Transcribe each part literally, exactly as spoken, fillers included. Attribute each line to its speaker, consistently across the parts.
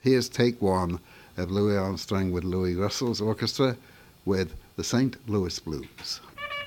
Speaker 1: Here's take one of Louis Armstrong with Louis Russell's orchestra with the Saint Louis Blues.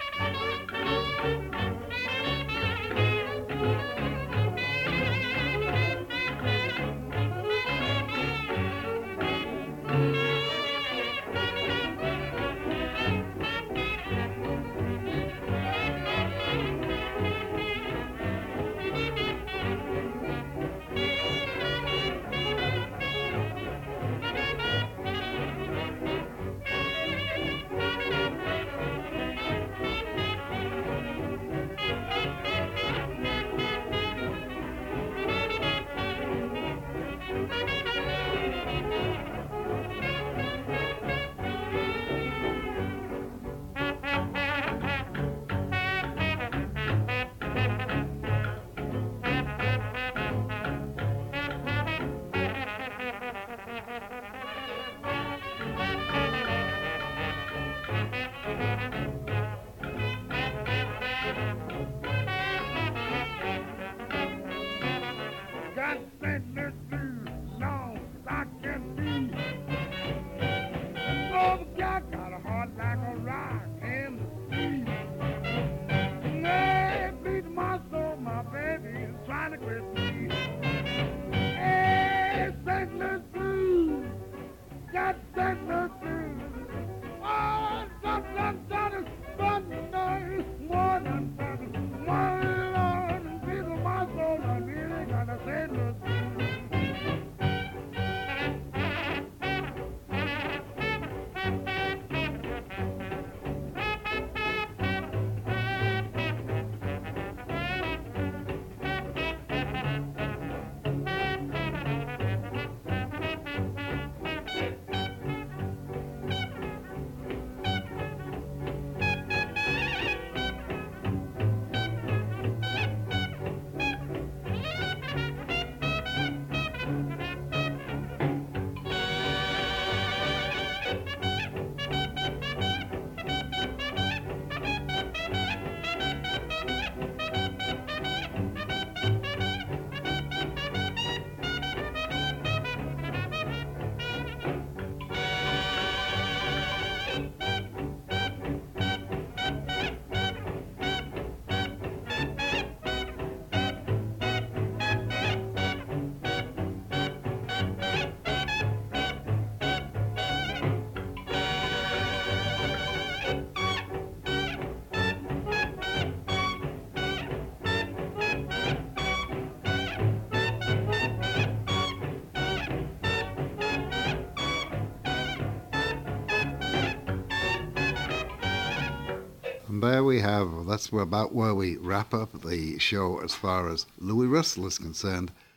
Speaker 1: And there we have, that's about where we wrap up the show as far as Louis Russell is concerned.